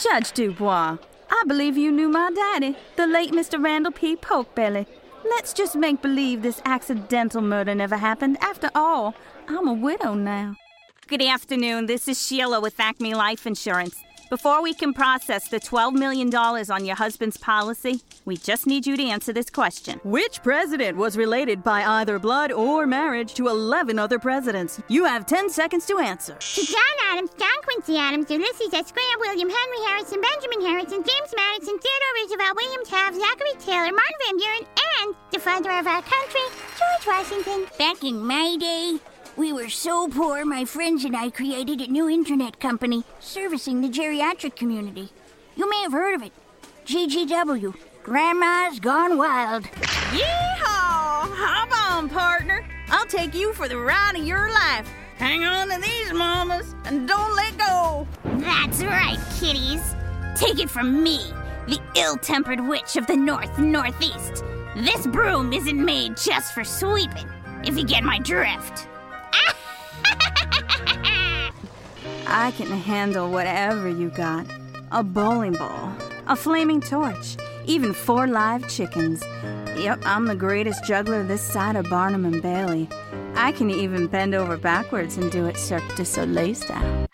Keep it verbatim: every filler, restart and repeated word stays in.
Judge Dubois, I believe you knew my daddy, the late Mister Randall P. Pokebelly. Let's just make believe this accidental murder never happened. After all, I'm a widow now. Good afternoon. This is Sheila with Acme Life Insurance. Before we can process the twelve million dollars on your husband's policy, we just need you to answer this question. Which president was related by either blood or marriage to eleven other presidents? You have ten seconds to answer. To John Adams, John Quincy Adams, Ulysses S. Grant, William Henry Harrison, Benjamin Harrison, James Madison, Theodore Roosevelt, William Taft, Zachary Taylor, Martin Van Buren, and the father of our country, George Washington. Back in my day, we were so poor, my friends and I created a new internet company servicing the geriatric community. You may have heard of it. G G W, Grandma's Gone Wild. Yeehaw! Hop on, partner. I'll take you for the ride of your life. Hang on to these mamas and don't let go. That's right, kiddies. Take it from me, the ill-tempered witch of the North-Northeast. This broom isn't made just for sweeping, if you get my drift. I can handle whatever you got. A bowling ball, a flaming torch, even four live chickens. Yep, I'm the greatest juggler this side of Barnum and Bailey. I can even bend over backwards and do it Cirque du Soleil style.